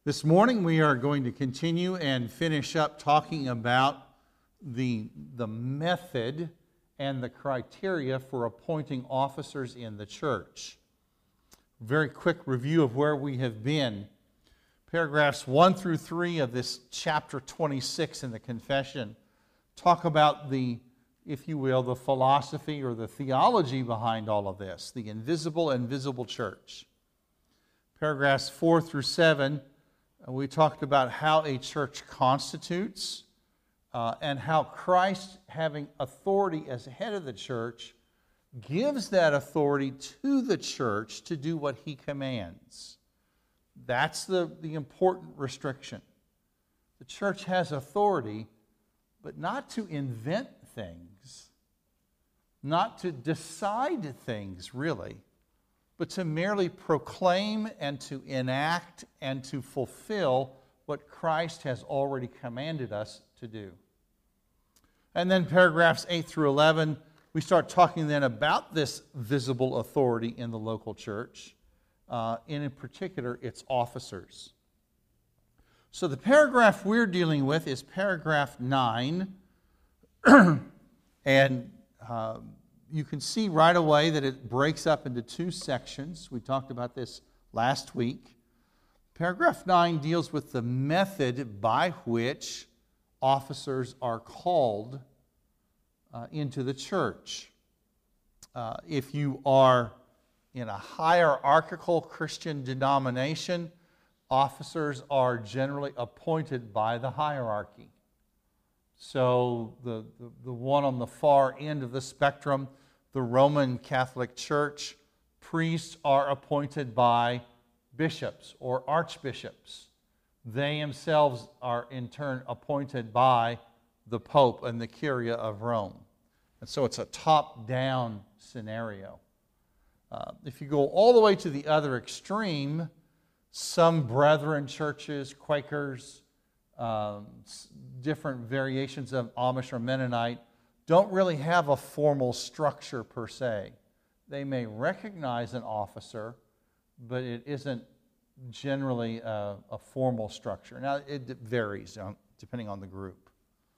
This morning we are going to continue and finish up talking about the method and the criteria for appointing officers in the church. Very quick review of where we have been. Paragraphs 1 through 3 of this chapter 26 in the Confession talk about the, if you will, the philosophy or the theology behind all of this, the invisible and visible church. Paragraphs 4 through 7, we talked about how a church constitutes and how Christ, having authority as head of the church, gives that authority to the church to do what he commands. That's the important restriction. The church has authority, but not to invent things, not to decide things, really, but to merely proclaim and to enact and to fulfill what Christ has already commanded us to do. And then paragraphs 8 through 11, we start talking then about this visible authority in the local church, and in particular, its officers. So the paragraph we're dealing with is paragraph 9, and you can see right away that it breaks up into two sections. We talked about this last week. Paragraph 9 deals with the method by which officers are called into the church. If you are in a hierarchical Christian denomination, officers are generally appointed by the hierarchy. So the one on the far end of the spectrum, the Roman Catholic Church, priests are appointed by bishops or archbishops. They themselves are in turn appointed by the Pope and the Curia of Rome. And so it's a top-down scenario. If you go all the way to the other extreme, some Brethren churches, Quakers, different variations of Amish or Mennonite, don't really have a formal structure per se. They may recognize an officer, but it isn't generally a formal structure. Now, it varies depending on the group.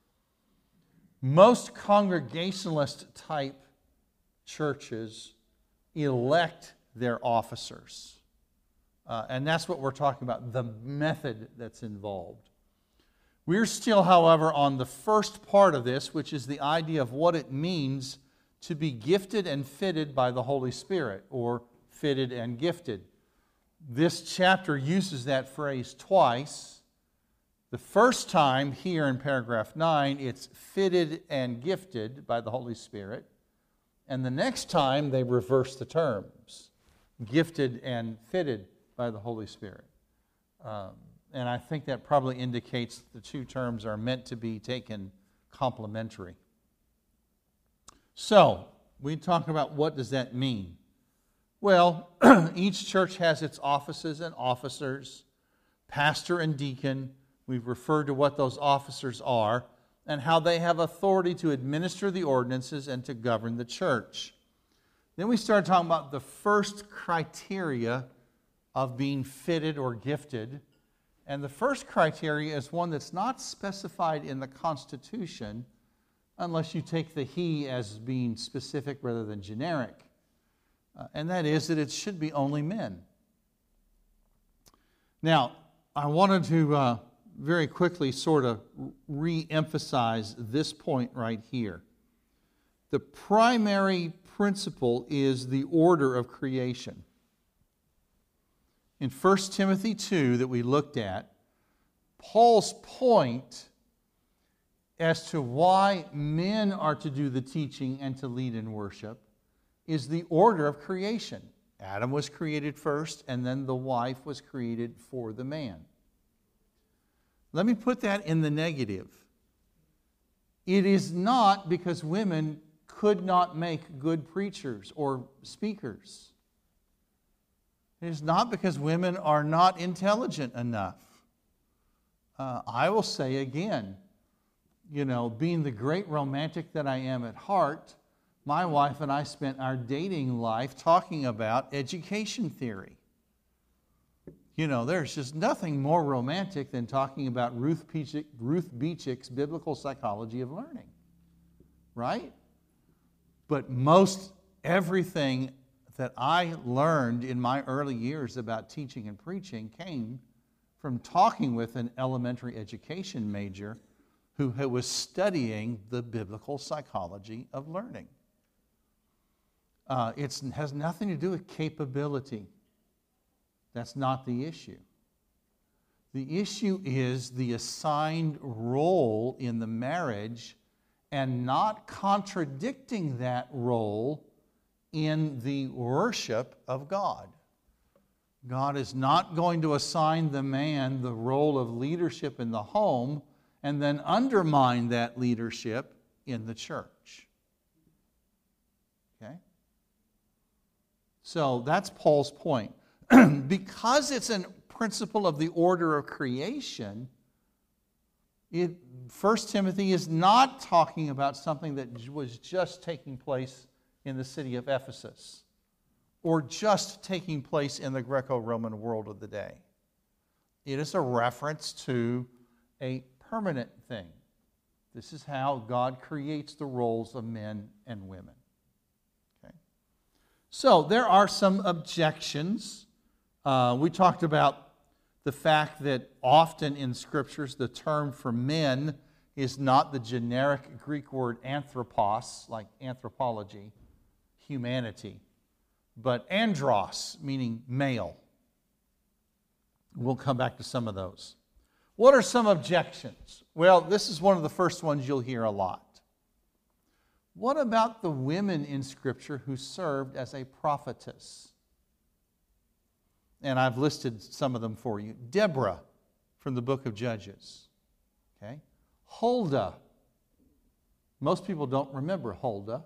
Most Congregationalist type churches elect their officers. And that's what we're talking about, the method that's involved. We're still, however, on the first part of this, which is the idea of what it means to be gifted and fitted by the Holy Spirit, or fitted and gifted. This chapter uses that phrase twice. The first time, here in paragraph 9, it's fitted and gifted by the Holy Spirit. And the next time, they reverse the terms, gifted and fitted by the Holy Spirit. And I think that probably indicates the two terms are meant to be taken complementary. So, we talk about what does that mean. Well, each church has its offices and officers, pastor and deacon. We've referred to what those officers are and how they have authority to administer the ordinances and to govern the church. Then we start talking about the first criteria of being fitted or gifted. And the first criteria is one that's not specified in the Constitution unless you take the he as being specific rather than generic. And that is that it should be only men. Now, I wanted to very quickly sort of re-emphasize this point right here. The primary principle is the order of creation. In 1 Timothy 2 that we looked at, Paul's point as to why men are to do the teaching and to lead in worship is the order of creation. Adam was created first, and then the wife was created for the man. Let me put that in the negative. It is not because women could not make good preachers or speakers. It is not because women are not intelligent enough. I will say again, being the great romantic that I am at heart, my wife and I spent our dating life talking about education theory. You know, there's just nothing more romantic than talking about Ruth Beechick's Biblical Psychology of Learning, right? But most everything that I learned in my early years about teaching and preaching came from talking with an elementary education major who was studying the biblical psychology of learning. It has nothing to do with capability. That's not the issue. The issue is the assigned role in the marriage and not contradicting that role in the worship of God. God is not going to assign the man the role of leadership in the home and then undermine that leadership in the church. Okay? So that's Paul's point. Because it's a principle of the order of creation, 1 Timothy is not talking about something that was just taking place in the city of Ephesus or just taking place in the Greco-Roman world of the day. It is a reference to a permanent thing. This is how God creates the roles of men and women. Okay? So there are some objections. We talked about the fact that often in Scriptures the term for men is not the generic Greek word anthropos, like anthropology, humanity, but andros, meaning male. We'll come back to some of those. What are some objections? Well, this is one of the first ones you'll hear a lot. What about the women in Scripture who served as a prophetess? And I've listed some of them for you. Deborah from the book of Judges. Okay? Huldah. Most people don't remember Huldah.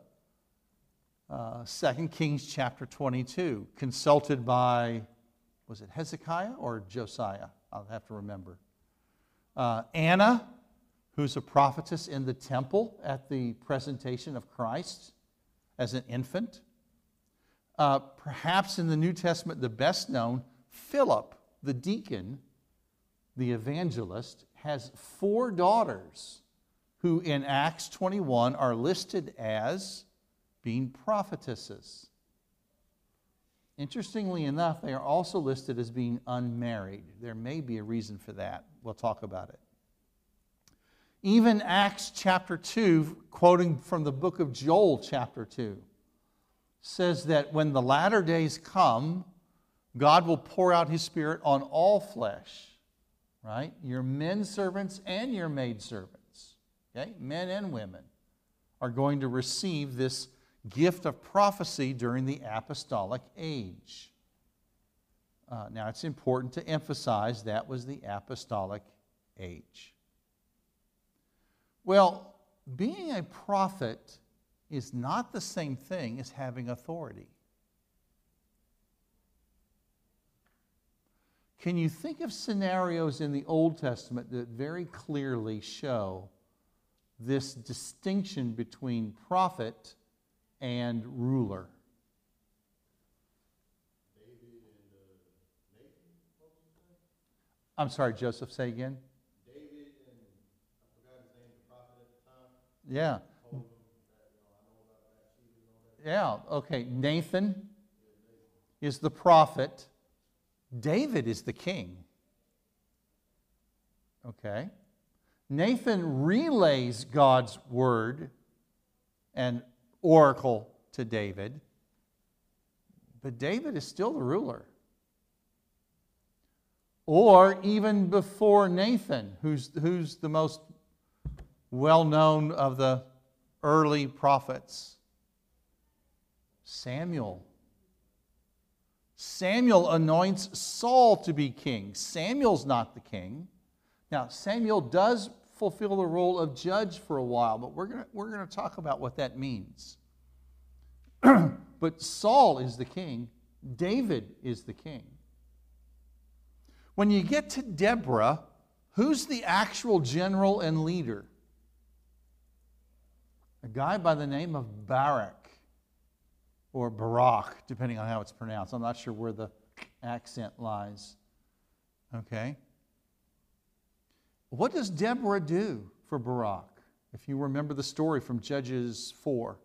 2 Kings chapter 22. Consulted by, was it Hezekiah or Josiah? I'll have to remember. Anna, who's a prophetess in the temple at the presentation of Christ as an infant. Perhaps in the New Testament, the best known, Philip, the deacon, the evangelist, has 4 daughters who in Acts 21 are listed as being prophetesses. Interestingly enough, they are also listed as being unmarried. There may be a reason for that. We'll talk about it. Even Acts chapter 2, quoting from the book of Joel chapter 2, says that when the latter days come, God will pour out His Spirit on all flesh, right? Your men servants and your maid servants, okay? Men and women are going to receive this gift of prophecy during the apostolic age. Now, it's important to emphasize that was the apostolic age. Well, being a prophet is not the same thing as having authority. Can you think of scenarios in the Old Testament that very clearly show this distinction between prophet and ruler? David and Nathan? I'm sorry, Joseph, say again? David and, I forgot his name, the prophet at the time. Yeah. Told him that, I know about Bathsheba and all that. Yeah, okay. Nathan is the prophet. David is the king. Okay. Nathan relays God's word and oracle to David, but David is still the ruler. Or even before Nathan, who's the most well-known of the early prophets? Samuel. Samuel anoints Saul to be king. Samuel's not the king. Now, Samuel does fulfill the role of judge for a while, but we're going to talk about what that means. But Saul is the king. David is the king. When you get to Deborah, who's the actual general and leader? A guy by the name of Barak, or Barak, depending on how it's pronounced. I'm not sure where the accent lies. Okay? What does Deborah do for Barak? If you remember the story from Judges 4.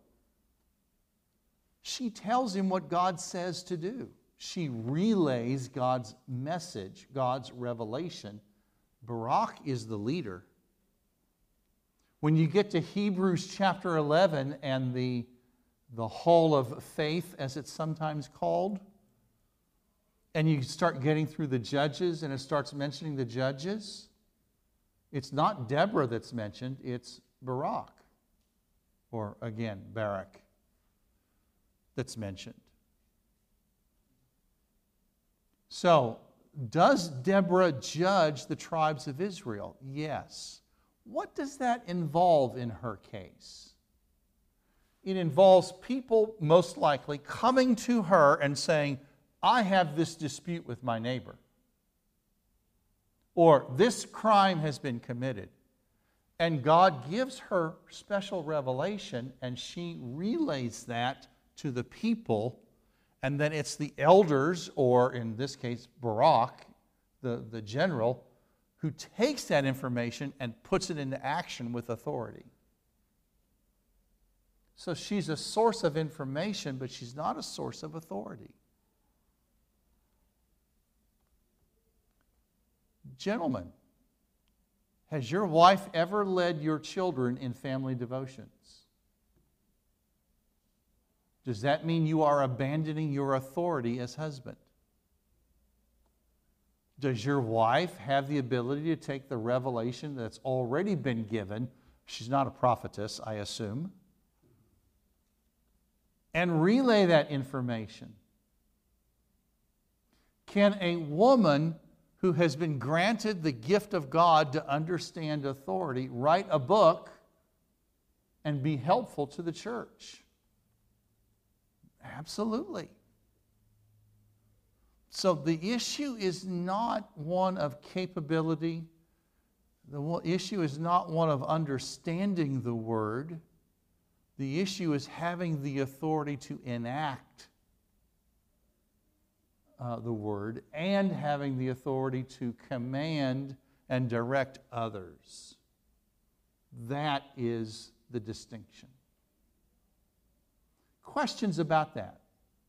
She tells him what God says to do. She relays God's message, God's revelation. Barak is the leader. When you get to Hebrews chapter 11 and the hall of faith, as it's sometimes called, and you start getting through the judges and it starts mentioning the judges, it's not Deborah that's mentioned, it's Barak, or again, Barak, that's mentioned. So, does Deborah judge the tribes of Israel? Yes. What does that involve in her case? It involves people, most likely, coming to her and saying, I have this dispute with my neighbor. Or this crime has been committed. And God gives her special revelation, and she relays that to the people. And then it's the elders, or in this case, Barak, the general, who takes that information and puts it into action with authority. So she's a source of information, but she's not a source of authority. Gentlemen, has your wife ever led your children in family devotions? Does that mean you are abandoning your authority as husband? Does your wife have the ability to take the revelation that's already been given? She's not a prophetess, I assume. And relay that information. Can a woman who has been granted the gift of God to understand authority write a book and be helpful to the church? Absolutely. So the issue is not one of capability. The issue is not one of understanding the Word. The issue is having the authority to enact the Word and having the authority to command and direct others. That is the distinction. Questions about that?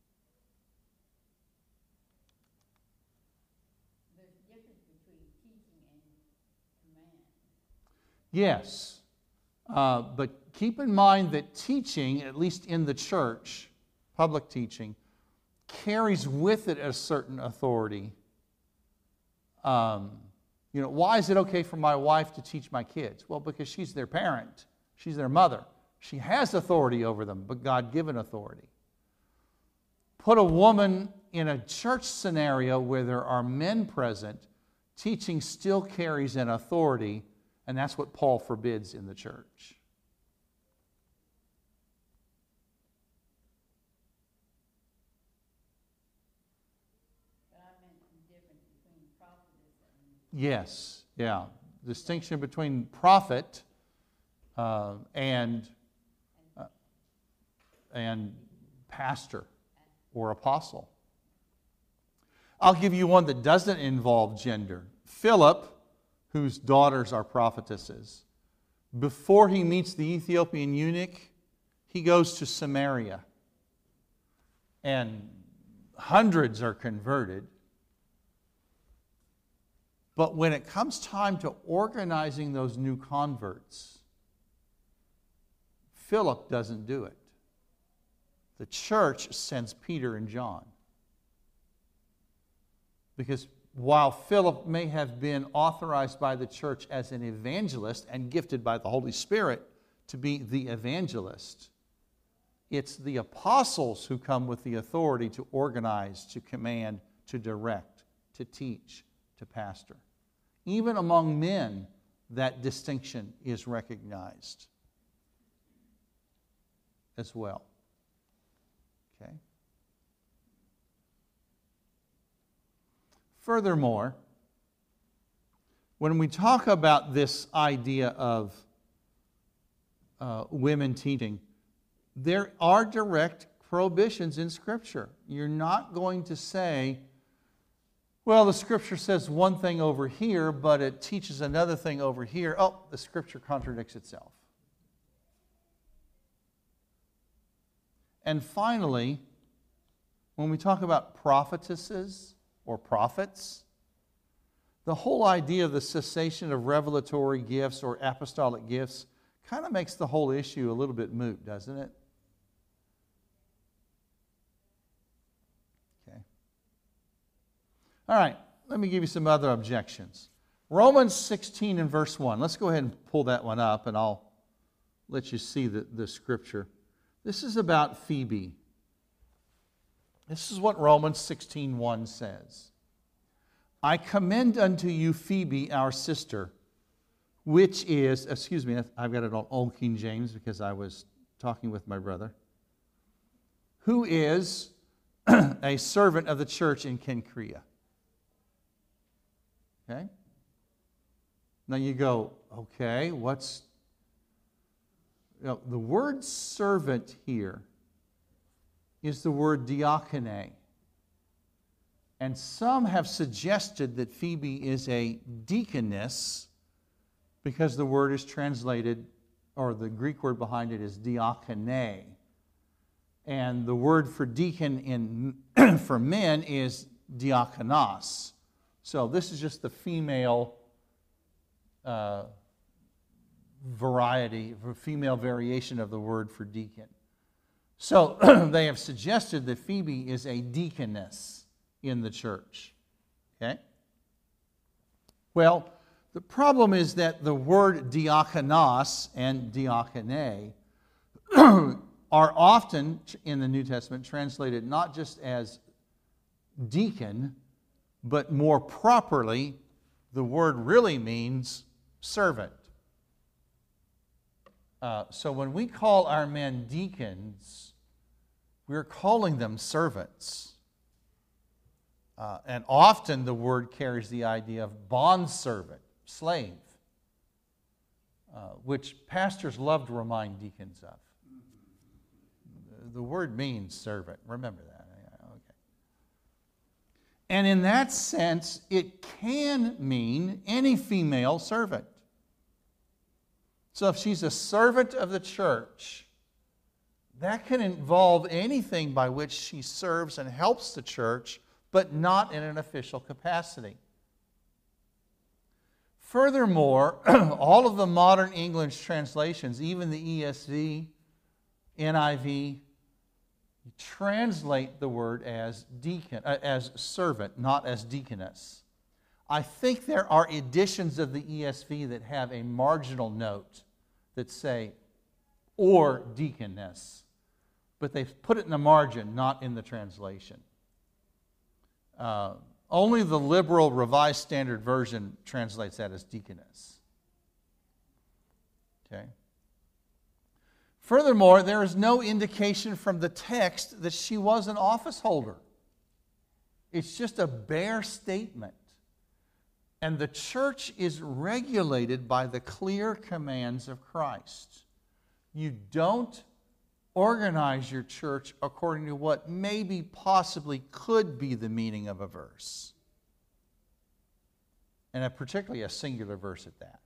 There's a difference between teaching and command. Yes. But keep in mind that teaching, at least in the church, public teaching, carries with it a certain authority. Why is it okay for my wife to teach my kids? Well, because she's their parent. She's their mother. She has authority over them, but God-given authority. Put a woman in a church scenario where there are men present, teaching still carries an authority, and that's what Paul forbids in the church. But I meant the difference between prophetess and... Yes, yeah. Distinction between prophet and pastor or apostle. I'll give you one that doesn't involve gender. Philip, whose daughters are prophetesses, before he meets the Ethiopian eunuch, he goes to Samaria. And hundreds are converted. But when it comes time to organizing those new converts, Philip doesn't do it. The church sends Peter and John. Because while Philip may have been authorized by the church as an evangelist and gifted by the Holy Spirit to be the evangelist, it's the apostles who come with the authority to organize, to command, to direct, to teach, to pastor. Even among men, that distinction is recognized as well. Okay? Furthermore, when we talk about this idea of women teaching, there are direct prohibitions in Scripture. You're not going to say, Well, the Scripture says one thing over here, but it teaches another thing over here. Oh, the Scripture contradicts itself. And finally, when we talk about prophetesses or prophets, the whole idea of the cessation of revelatory gifts or apostolic gifts kind of makes the whole issue a little bit moot, doesn't it? Okay. All right, let me give you some other objections. Romans 16 and verse 1. Let's go ahead and pull that one up, and I'll let you see the scripture. This is about Phoebe. This is what Romans 16:1 says. I commend unto you Phoebe, our sister, which is, excuse me, I've got it on Old King James because I was talking with my brother, who is a servant of the church in Cenchrea. Okay? Now you go, okay, what's... the word servant here is the word diakone. And some have suggested that Phoebe is a deaconess because the word is translated, or the Greek word behind it is diakone. And the word for deacon for men is diakonos. So this is just the female female variation of the word for deacon. So they have suggested that Phoebe is a deaconess in the church. Okay? Well, the problem is that the word diakonos and diakone are often in the New Testament translated not just as deacon, but more properly, the word really means servant. So when we call our men deacons, we're calling them servants. And often the word carries the idea of bondservant, slave, which pastors love to remind deacons of. The word means servant. Remember that. Okay. And in that sense, it can mean any female servant. So if she's a servant of the church, that can involve anything by which she serves and helps the church, but not in an official capacity. Furthermore, all of the modern English translations, even the ESV, NIV, translate the word as deacon, as servant, not as deaconess. I think there are editions of the ESV that have a marginal note that say, or deaconess, but they've put it in the margin, not in the translation. Only the liberal Revised Standard Version translates that as deaconess. Okay. Furthermore, there is no indication from the text that she was an office holder. It's just a bare statement. And the church is regulated by the clear commands of Christ. You don't organize your church according to what maybe possibly could be the meaning of a verse. And particularly a singular verse at that.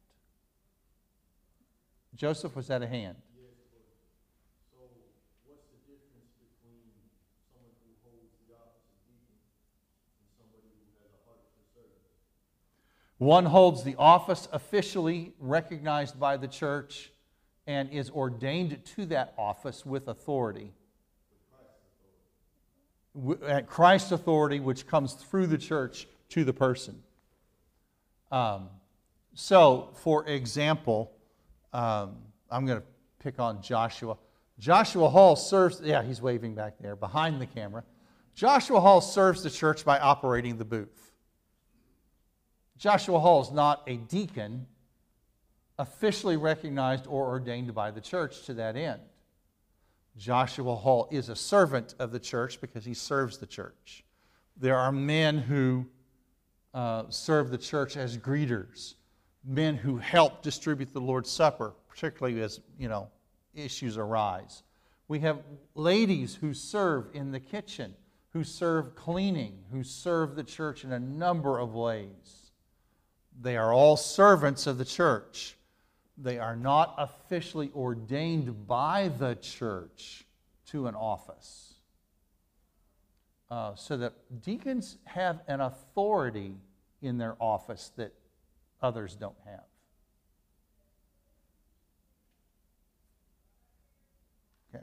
Joseph, was that a hand? Yes, so what's the difference between someone who holds the office of deacon and somebody who has a heart for service? One holds the office officially recognized by the church and is ordained to that office with authority. At Christ's authority, which comes through the church to the person. So, for example, I'm going to pick on Joshua. Joshua Hall serves, he's waving back there behind the camera. Joshua Hall serves the church by operating the booth. Joshua Hall is not a deacon officially recognized or ordained by the church to that end. Joshua Hall is a servant of the church because he serves the church. There are men who serve the church as greeters, men who help distribute the Lord's Supper, particularly as, issues arise. We have ladies who serve in the kitchen, who serve cleaning, who serve the church in a number of ways. They are all servants of the church. They are not officially ordained by the church to an office. So that deacons have an authority in their office that others don't have. Okay.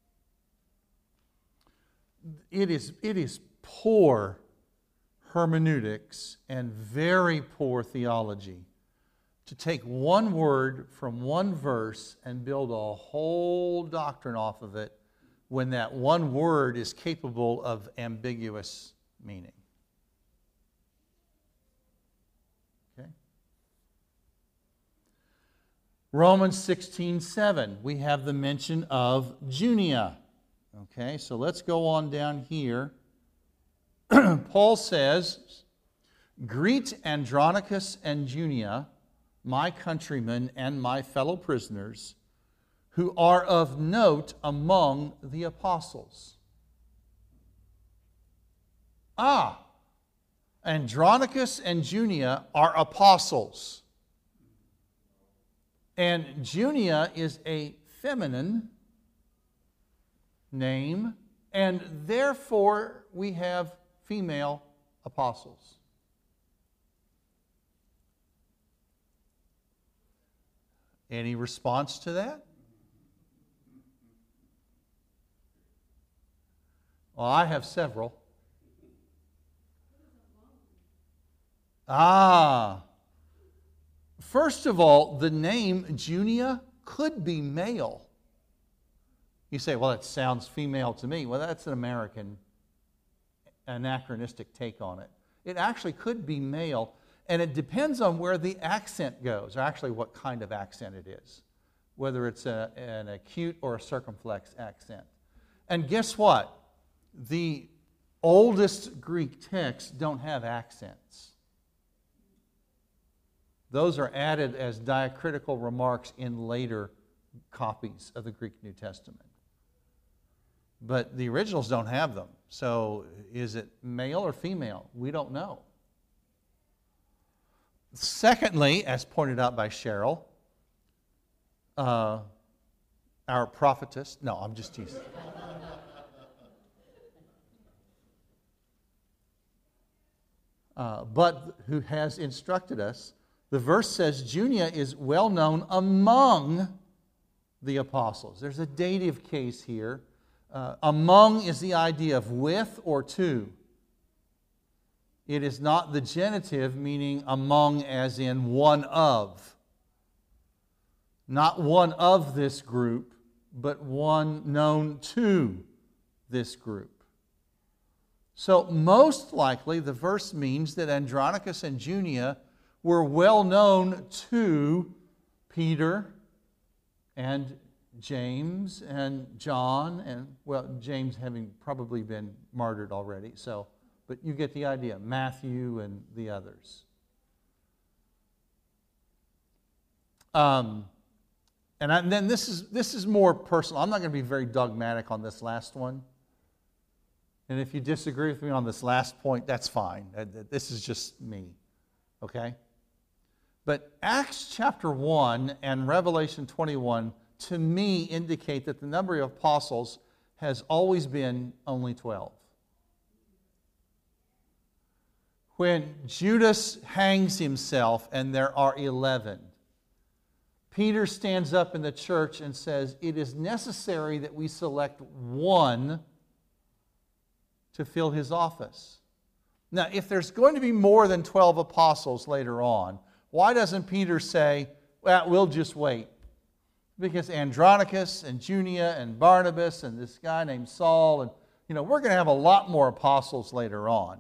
It is poor hermeneutics and very poor theology to take one word from one verse and build a whole doctrine off of it when that one word is capable of ambiguous meaning. Okay? Romans 16:7, we have the mention of Junia. Okay, so let's go on down here. Paul says, "Greet Andronicus and Junia, my countrymen and my fellow prisoners, who are of note among the apostles." Andronicus and Junia are apostles. And Junia is a feminine name, and therefore we have female apostles. Any response to that? Well, I have several. First of all, the name Junia could be male. You say, well, it sounds female to me. Well, that's an American anachronistic take on it. It actually could be male, and it depends on where the accent goes, or actually what kind of accent it is, whether it's an acute or a circumflex accent. And guess what? The oldest Greek texts don't have accents. Those are added as diacritical remarks in later copies of the Greek New Testament. But the originals don't have them. So is it male or female? We don't know. Secondly, as pointed out by Cheryl, our prophetess, no, I'm just teasing. But who has instructed us, the verse says Junia is well known among the apostles. There's a dative case here. Among is the idea of with or to. It is not the genitive, meaning among as in one of. Not one of this group, but one known to this group. So most likely the verse means that Andronicus and Junia were well known to Peter and James and John, and well, James having probably been martyred already, but you get the idea, Matthew and the others. And then this is more personal. I'm not going to be very dogmatic on this last one. And if you disagree with me on this last point, that's fine. This is just me. Okay? But Acts chapter 1 and Revelation 21, to me, indicate that the number of apostles has always been only 12. When Judas hangs himself and there are 11, Peter stands up in the church and says, it is necessary that we select one to fill his office. Now, if there's going to be more than 12 apostles later on, why doesn't Peter say, well, we'll just wait? Because Andronicus and Junia and Barnabas and this guy named Saul, and we're going to have a lot more apostles later on.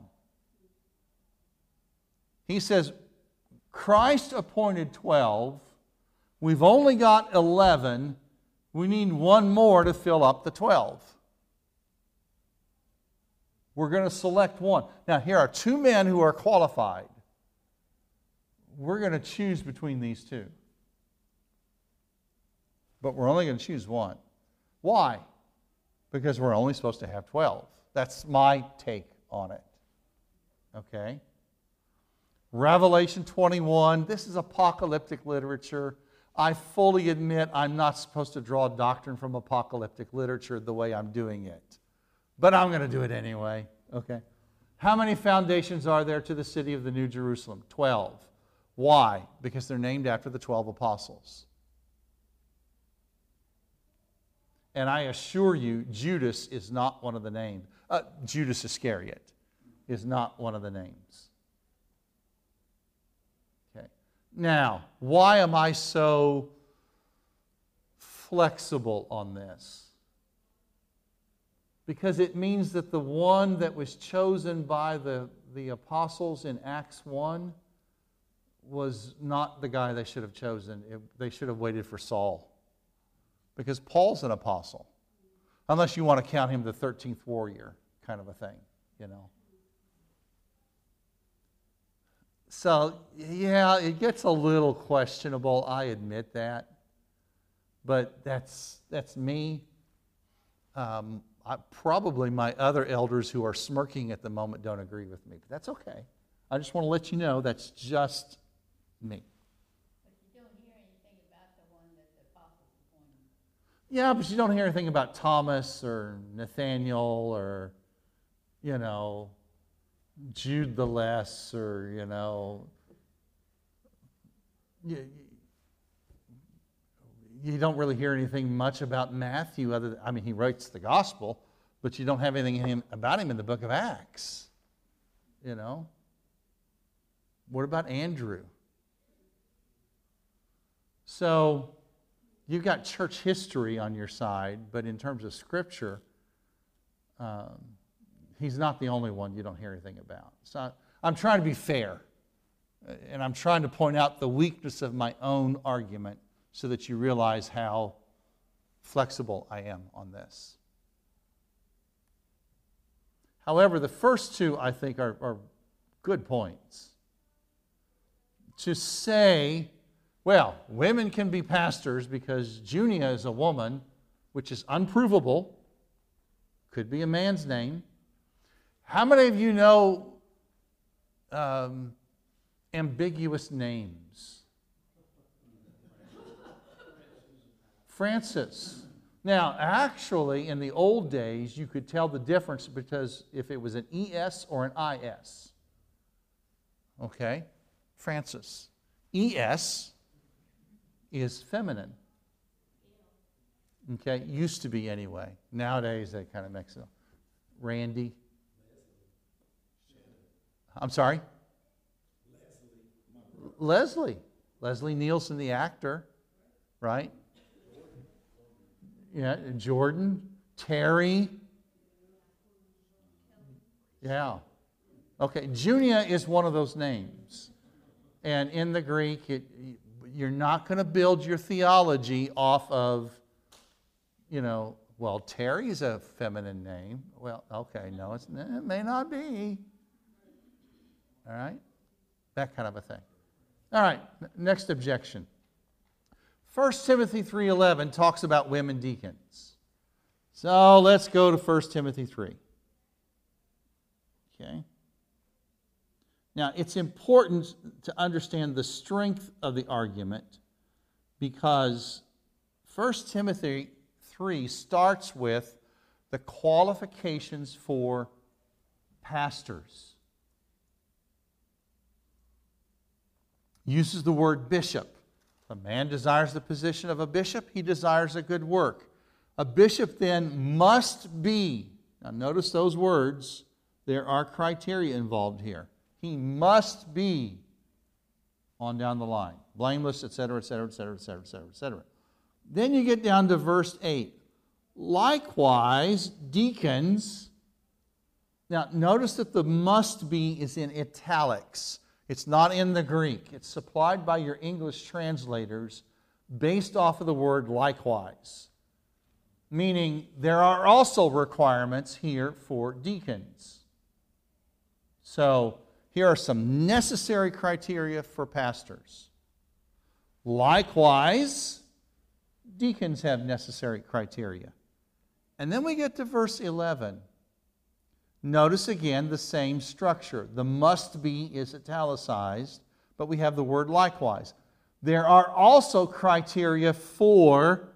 He says, Christ appointed 12. We've only got 11. We need one more to fill up the 12. We're going to select one. Now, here are two men who are qualified. We're going to choose between these two. But we're only going to choose one. Why? Because we're only supposed to have 12. That's my take on it. Okay? Revelation 21, this is apocalyptic literature. I fully admit I'm not supposed to draw doctrine from apocalyptic literature the way I'm doing it. But I'm going to do it anyway. Okay? How many foundations are there to the city of the New Jerusalem? 12. Why? Because they're named after the 12 apostles. And I assure you, Judas is not one of the names. Judas Iscariot is not one of the names. Okay. Now, why am I so flexible on this? Because it means that the one that was chosen by the apostles in Acts 1 was not the guy they should have chosen. They should have waited for Saul. Because Paul's an apostle. Unless you want to count him the 13th warrior kind of a thing, you know. So, yeah, it gets a little questionable. I admit that. But that's me. Probably my other elders who are smirking at the moment don't agree with me. But that's okay. I just want to let you know that's just me. But you don't hear anything about the one that the apostles appointed. Yeah, but you don't hear anything about Thomas or Nathaniel or, you know, Jude the Less or, you know, you don't really hear anything much about Matthew other than, I mean, he writes the gospel, but you don't have anything about him in the book of Acts, you know. What about Andrew? So you've got church history on your side, but in terms of Scripture, he's not the only one you don't hear anything about. So I'm trying to be fair, and I'm trying to point out the weakness of my own argument so that you realize how flexible I am on this. However, the first two, I think, are good points. To say, well, women can be pastors because Junia is a woman, which is unprovable, could be a man's name. How many of you know ambiguous names? Francis. Now, actually, in the old days, you could tell the difference because if it was an ES or an IS. Okay? Francis. ES is feminine. Okay? Used to be anyway. Nowadays, they kind of mix it up. Randy. I'm sorry? Leslie. Leslie Nielsen, the actor. Right? Yeah, Jordan, Terry. Yeah. Okay, Junia is one of those names. And in the Greek, you're not going to build your theology off of, you know, well, Terry's a feminine name. Well, okay, no, it may not be. All right? That kind of a thing. All right, next objection. 1 Timothy 3:11 talks about women deacons. So let's go to 1 Timothy 3. Okay. Now, it's important to understand the strength of the argument because 1 Timothy 3 starts with the qualifications for pastors. Uses the word bishop. If a man desires the position of a bishop, he desires a good work. A bishop then must be, now notice those words, there are criteria involved here. He must be, on down the line, blameless, etc., etc., etc., etc., etc., etc. Then you get down to verse 8. Likewise, deacons, now notice that the must be is in italics. It's not in the Greek. It's supplied by your English translators based off of the word likewise. Meaning there are also requirements here for deacons. So here are some necessary criteria for pastors. Likewise, deacons have necessary criteria. And then we get to verse 11. Notice again the same structure. The must be is italicized, but we have the word likewise. There are also criteria for,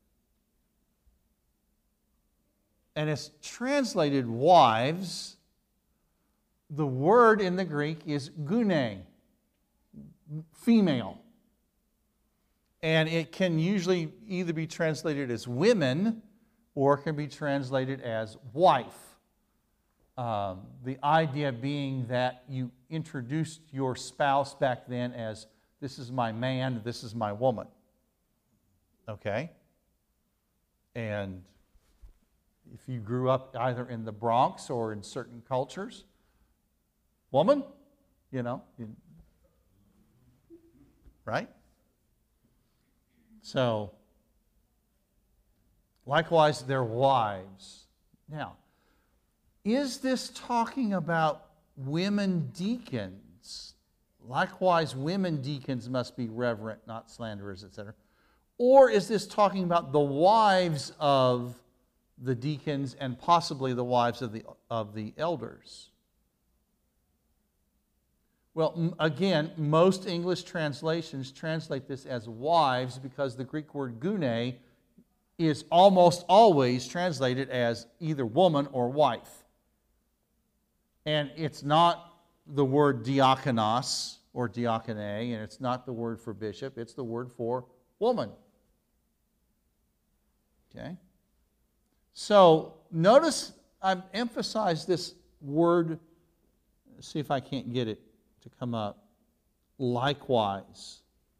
and it's translated wives. The word in the Greek is gune, female. And it can usually either be translated as women or it can be translated as wife. The idea being that you introduced your spouse back then as, this is my man, this is my woman. Okay? And if you grew up either in the Bronx or in certain cultures, woman, right? So, likewise, their wives. Now, is this talking about women deacons? Likewise, women deacons must be reverent, not slanderers, etc. Or is this talking about the wives of the deacons and possibly the wives of the elders? Well, again, most English translations translate this as wives because the Greek word gune is almost always translated as either woman or wife. And it's not the word diakonos or diakone, and it's not the word for bishop, it's the word for woman. Okay? So, notice I've emphasized this word, let's see if I can't get it to come up, likewise.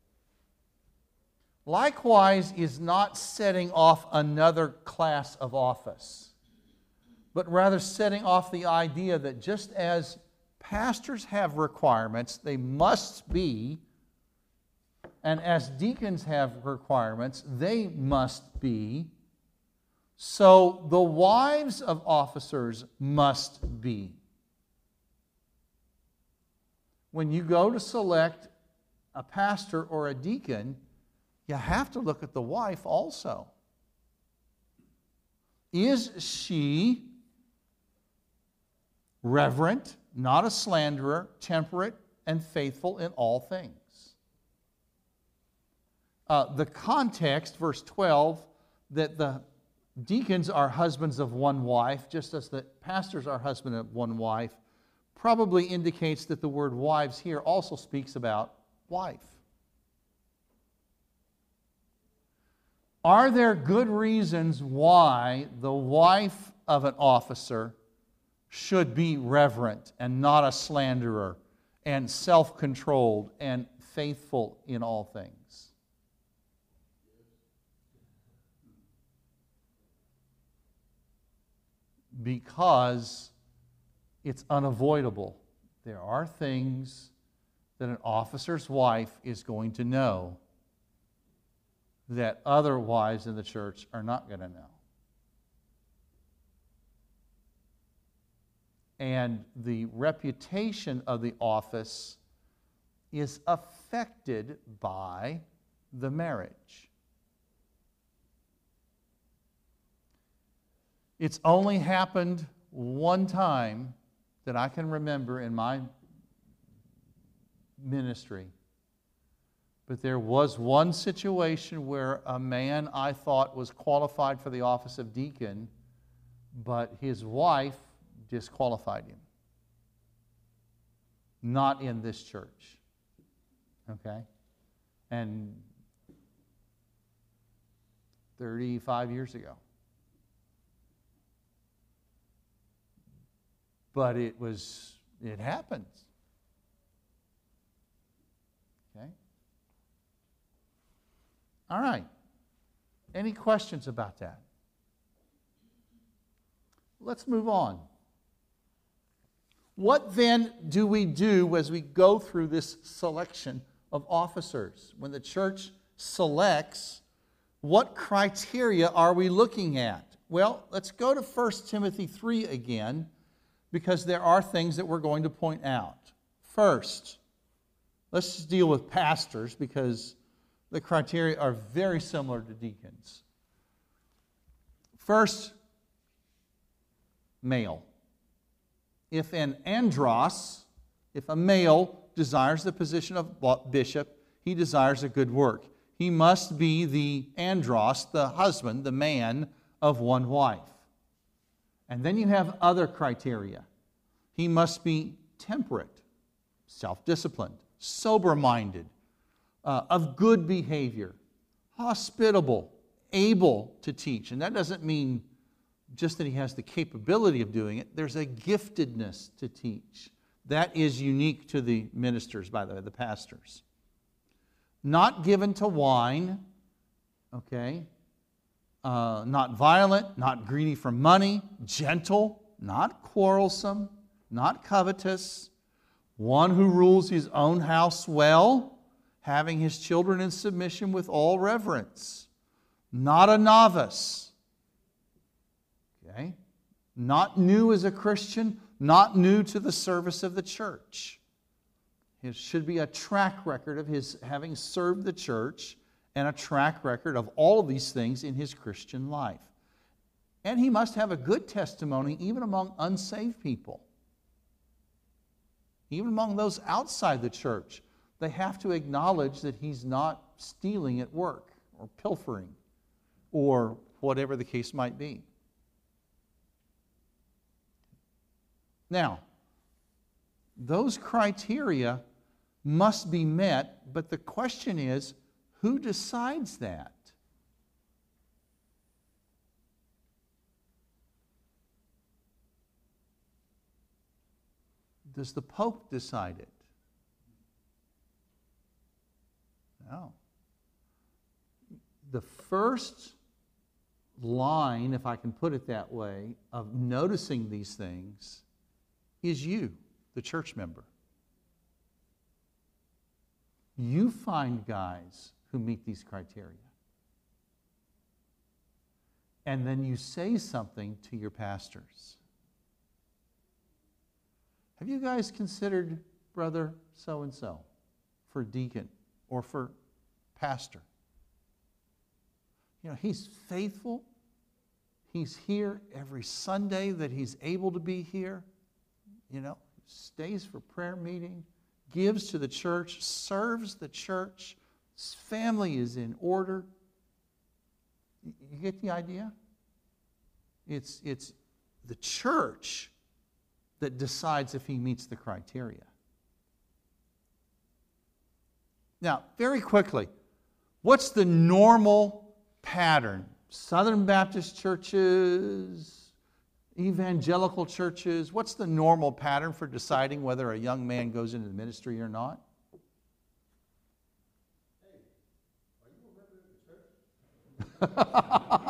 Likewise is not setting off another class of office, but rather setting off the idea that just as pastors have requirements, they must be, and as deacons have requirements, they must be, so the wives of officers must be. When you go to select a pastor or a deacon, you have to look at the wife also. Is she reverent, not a slanderer, temperate, and faithful in all things? The context, verse 12, that the deacons are husbands of one wife, just as the pastors are husbands of one wife, probably indicates that the word wives here also speaks about wife. Are there good reasons why the wife of an officer should be reverent and not a slanderer and self-controlled and faithful in all things? Because it's unavoidable. There are things that an officer's wife is going to know that other wives in the church are not going to know. And the reputation of the office is affected by the marriage. It's only happened one time that I can remember in my ministry. But there was one situation where a man I thought was qualified for the office of deacon, but his wife disqualified him. Not in this church. Okay? And 35 years ago. But it happens. Okay? All right. Any questions about that? Let's move on. What then do we do as we go through this selection of officers? When the church selects, what criteria are we looking at? Well, let's go to 1 Timothy 3 again, because there are things that we're going to point out. First, let's just deal with pastors, because the criteria are very similar to deacons. First, male. if an andros, if a male desires the position of bishop, he desires a good work. He must be the andros, the husband, the man of one wife. And then you have other criteria. He must be temperate, self-disciplined, sober-minded, of good behavior, hospitable, able to teach. And that doesn't mean just that he has the capability of doing it. There's a giftedness to teach. That is unique to the ministers, by the way, the pastors. Not given to wine, okay? Not violent, not greedy for money, gentle, not quarrelsome, not covetous, one who rules his own house well, having his children in submission with all reverence, not a novice, okay? Not new as a Christian, not new to the service of the church. It should be a track record of his having served the church and a track record of all of these things in his Christian life. And he must have a good testimony even among unsaved people. Even among those outside the church, they have to acknowledge that he's not stealing at work or pilfering or whatever the case might be. Now, those criteria must be met, but the question is, who decides that? Does the Pope decide it? No. The first line, if I can put it that way, of noticing these things is you, the church member. You find guys who meet these criteria. And then you say something to your pastors. Have you guys considered brother so-and-so for deacon or for pastor? You know, he's faithful. He's here every Sunday that he's able to be here. You know, stays for prayer meeting, gives to the church, serves the church. His family is in order. You get the idea? It's the church that decides if he meets the criteria. Now, very quickly, what's the normal pattern? Southern Baptist churches, evangelical churches, what's the normal pattern for deciding whether a young man goes into the ministry or not? Hey, are you a member of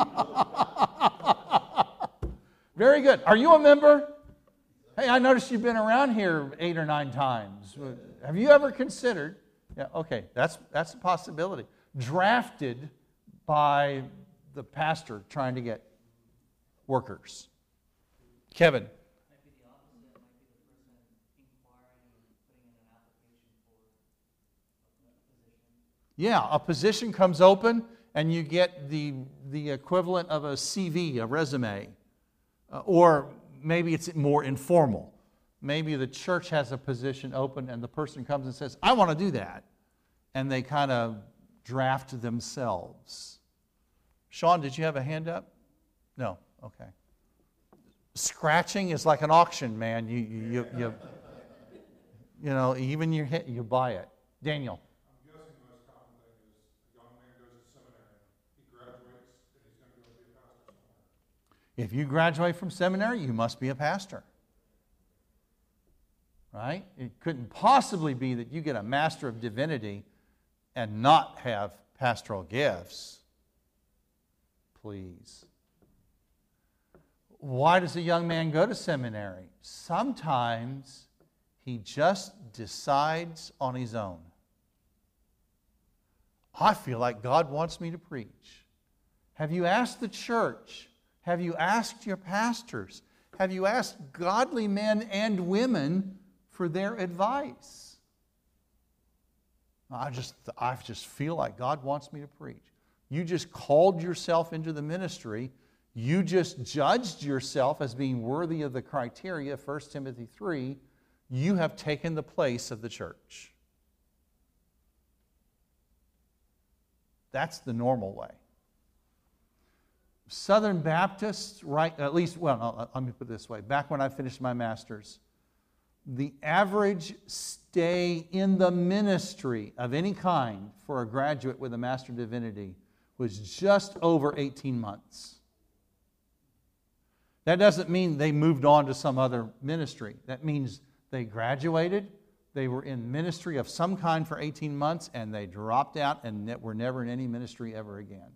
the church? Very good. Are you a member? Hey, I noticed you've been around here 8 or 9 times. Have you ever considered, yeah, okay, that's a possibility, drafted by the pastor trying to get workers? Kevin. Might be the opposite. It might be the person inquiring and putting in an application for a position. Yeah, a position comes open and you get the equivalent of a CV, a resume. Or maybe it's more informal. Maybe the church has a position open and the person comes and says, I want to do that. And they kind of draft themselves. Sean, did you have a hand up? No? Okay. Scratching is like an auction, man. You know, even you buy it. Daniel. I'm guessing the most common thing is a young man goes to seminary, he graduates, and he's going to go be a pastor somewhere. If you graduate from seminary, you must be a pastor. Right? It couldn't possibly be that you get a Master of Divinity and not have pastoral gifts. Please. Why does a young man go to seminary? Sometimes he just decides on his own. I feel like God wants me to preach. Have you asked the church? Have you asked your pastors? Have you asked godly men and women for their advice? I just feel like God wants me to preach. You just called yourself into the ministry. You just judged yourself as being worthy of the criteria, 1 Timothy 3. You have taken the place of the church. That's the normal way. Southern Baptists, right, at least, well, no, let me put it this way. Back when I finished my master's, the average stay in the ministry of any kind for a graduate with a Master of Divinity was just over 18 months. That doesn't mean they moved on to some other ministry. That means they graduated, they were in ministry of some kind for 18 months, and they dropped out and were never in any ministry ever again.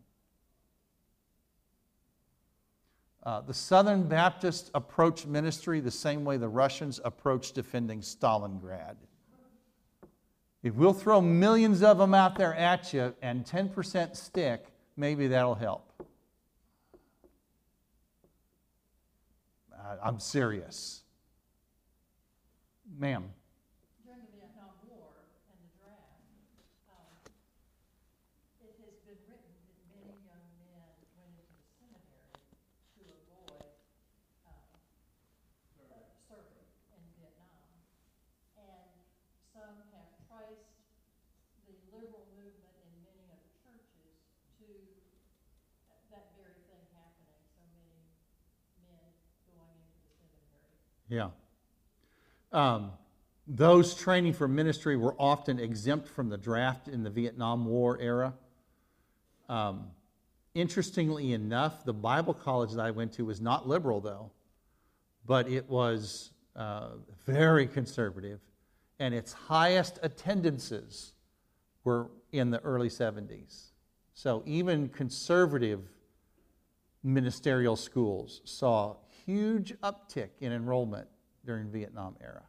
The Southern Baptists approach ministry the same way the Russians approach defending Stalingrad. If we'll throw millions of them out there at you and 10% stick, maybe that'll help. I'm serious. Ma'am. During the Vietnam War and the draft, it has been written that many young men went into the seminary to avoid serving in Vietnam. And some have traced the liberal movement in many of the churches to that very thing happening, so many men going into the seminary. Yeah. Those training for ministry were often exempt from the draft in the Vietnam War era. Interestingly enough, the Bible college that I went to was not liberal, though, but it was very conservative, and its highest attendances were in the early 70s. So even conservative ministerial schools saw huge uptick in enrollment during Vietnam era.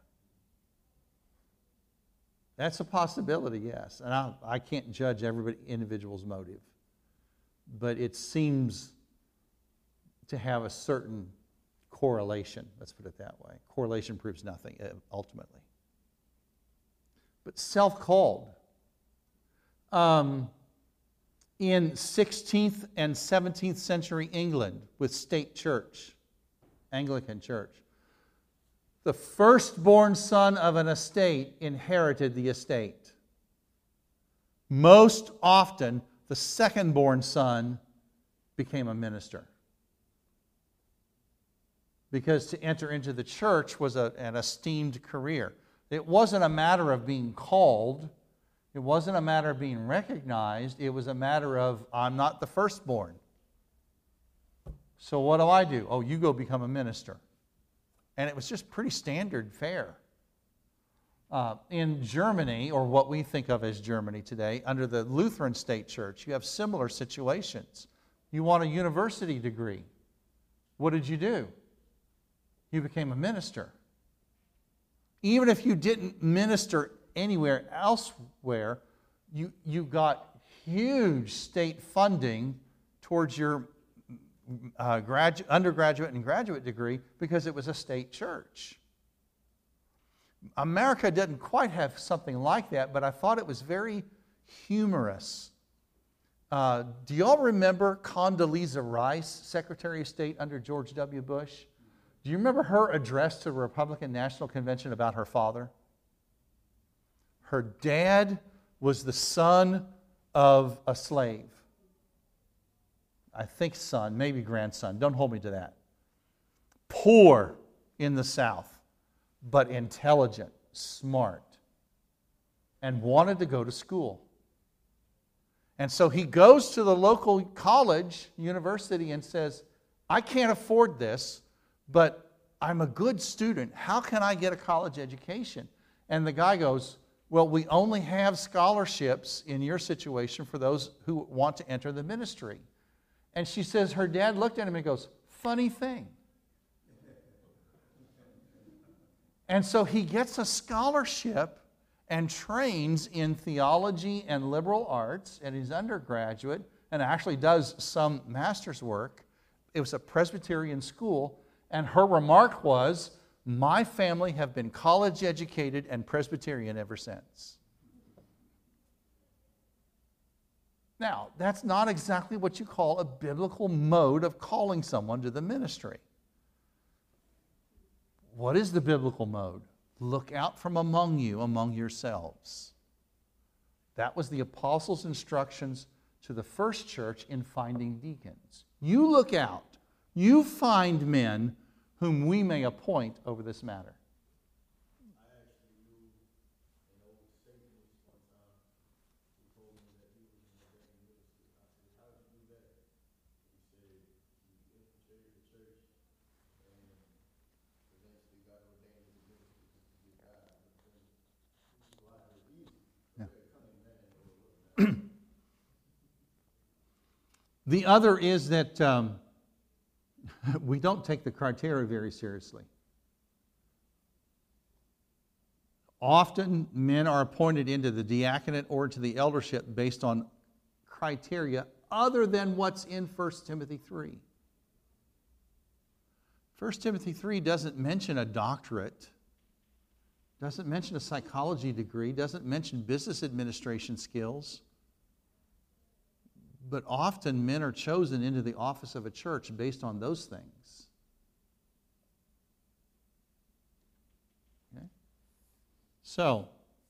That's a possibility, yes. And I can't judge every individual's motive. But it seems to have a certain correlation, let's put it that way. Correlation proves nothing, ultimately. But self-called. In 16th and 17th century England with state church, Anglican church, the firstborn son of an estate inherited the estate. Most often, the secondborn son became a minister. Because to enter into the church was an esteemed career. It wasn't a matter of being called. It wasn't a matter of being recognized. It was a matter of, I'm not the firstborn. So what do? Oh, you go become a minister. And it was just pretty standard fare. In Germany, or what we think of as Germany today, under the Lutheran State Church, you have similar situations. You want a university degree. What did you do? You became a minister. Even if you didn't minister anywhere elsewhere, you got huge state funding towards your undergraduate and graduate degree because it was a state church. America didn't quite have something like that, but I thought it was very humorous. Do y'all remember Condoleezza Rice, Secretary of State under George W. Bush? Do you remember her address to the Republican National Convention about her father? Her dad was the son of a slave. I think son, maybe grandson. Don't hold me to that. Poor in the South, but intelligent, smart, and wanted to go to school. And so he goes to the local college, university, and says, I can't afford this, but I'm a good student. How can I get a college education? And the guy goes, well, we only have scholarships in your situation for those who want to enter the ministry. And she says her dad looked at him and goes, funny thing. And so he gets a scholarship and trains in theology and liberal arts at his undergraduate and actually does some master's work. It was a Presbyterian school, and her remark was, my family have been college educated and Presbyterian ever since. Now, that's not exactly what you call a biblical mode of calling someone to the ministry. What is the biblical mode? Look out from among you, among yourselves. That was the apostles' instructions to the first church in finding deacons. You look out. You find men whom we may appoint over this matter. I actually knew an old Satanist one time who told me that he was an ordained minister. I said, how did you do that? He said, he infiltrated the church and eventually got ordained as a minister just to get God. This is why they're easy. Yeah. They're coming man. The other is that we don't take the criteria very seriously. Often men are appointed into the diaconate or to the eldership based on criteria other than what's in 1 Timothy 3. 1 Timothy 3 doesn't mention a doctorate, doesn't mention a psychology degree, doesn't mention business administration skills. But often men are chosen into the office of a church based on those things. Okay? So,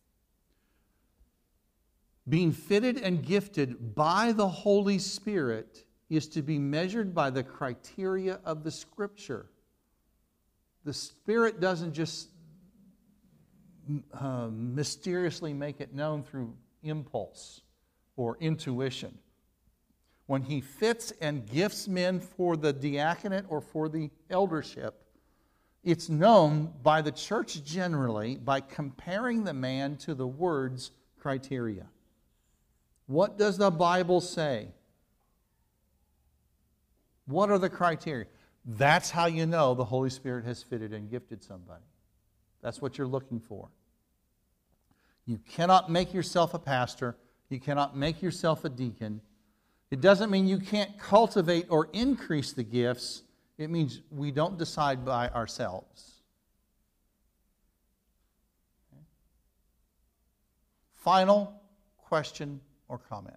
being fitted and gifted by the Holy Spirit is to be measured by the criteria of the Scripture. The Spirit doesn't just mysteriously make it known through impulse or intuition. When He fits and gifts men for the diaconate or for the eldership, it's known by the church generally by comparing the man to the Word's criteria. What does the Bible say? What are the criteria? That's how you know the Holy Spirit has fitted and gifted somebody. That's what you're looking for. You cannot make yourself a pastor. You cannot make yourself a deacon. It doesn't mean you can't cultivate or increase the gifts. It means we don't decide by ourselves. Okay. Final question or comment?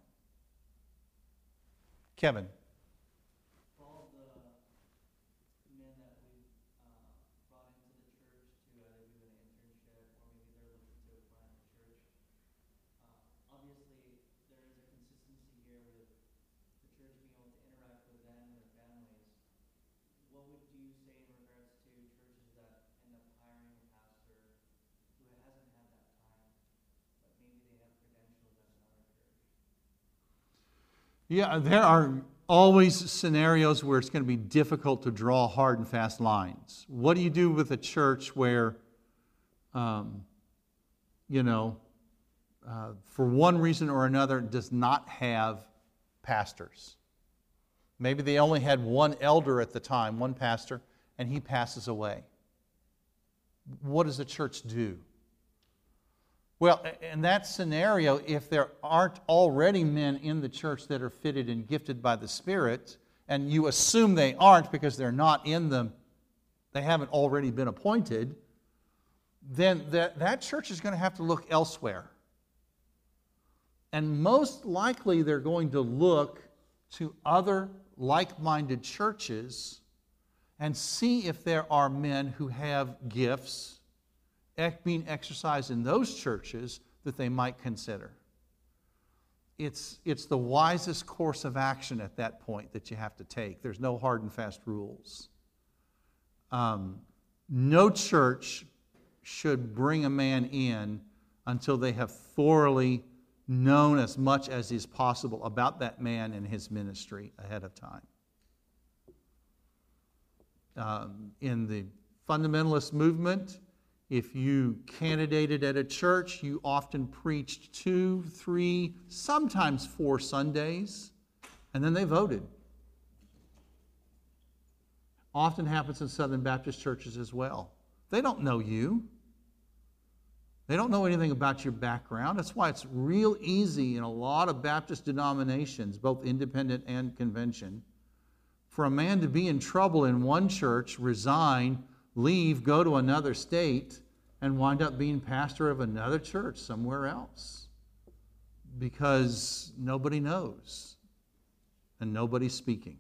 Kevin. All the men that we've brought into the church to either do an internship or maybe they're looking to plant a church. Obviously, there is a consistency here with the church being able to interact with them and their families. What would you say in regards to churches that end up hiring a pastor who hasn't had that time, but maybe they have credentials at another church? Yeah, there are always scenarios where it's going to be difficult to draw hard and fast lines. What do you do with a church where, for one reason or another, does not have pastors? Maybe they only had one elder at the time, one pastor, and he passes away. What does the church do? Well, in that scenario, if there aren't already men in the church that are fitted and gifted by the Spirit, and you assume they aren't because they're not in them, they haven't already been appointed, then that church is going to have to look elsewhere. And most likely they're going to look to other like-minded churches and see if there are men who have gifts being exercised in those churches that they might consider. It's the wisest course of action at that point that you have to take. There's no hard and fast rules. No church should bring a man in until they have thoroughly known as much as is possible about that man and his ministry ahead of time. In the fundamentalist movement, if you candidated at a church, you often preached 2, 3, sometimes 4 Sundays, and then they voted. Often happens in Southern Baptist churches as well. They don't know you. They don't know anything about your background. That's why it's real easy in a lot of Baptist denominations, both independent and convention, for a man to be in trouble in one church, resign, leave, go to another state, and wind up being pastor of another church somewhere else. because nobody knows and nobody's speaking.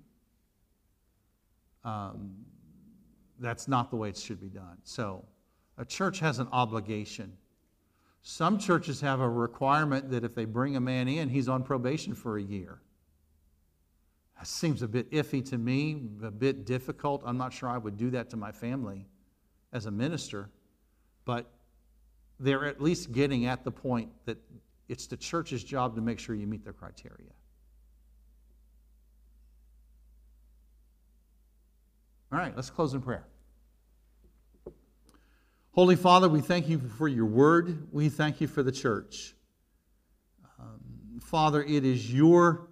That's not the way it should be done. So a church has an obligation. Some churches have a requirement that if they bring a man in, he's on probation for a year. That seems a bit iffy to me, a bit difficult. I'm not sure I would do that to my family as a minister, but they're at least getting at the point that it's the church's job to make sure you meet their criteria. All right, let's close in prayer. Holy Father, we thank you for your word. We thank you for the church. Father, it is your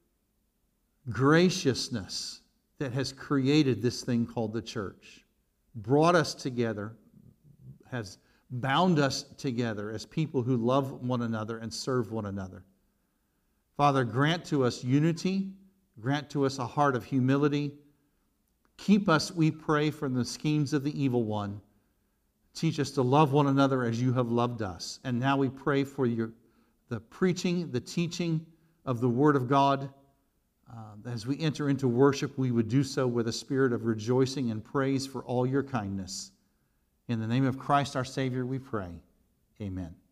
graciousness that has created this thing called the church, brought us together, has bound us together as people who love one another and serve one another. Father, grant to us unity, grant to us a heart of humility. Keep us, we pray, from the schemes of the evil one. Teach us to love one another as you have loved us. And now we pray for the preaching, the teaching of the Word of God. As we enter into worship, we would do so with a spirit of rejoicing and praise for all your kindness. In the name of Christ our Savior we pray. Amen.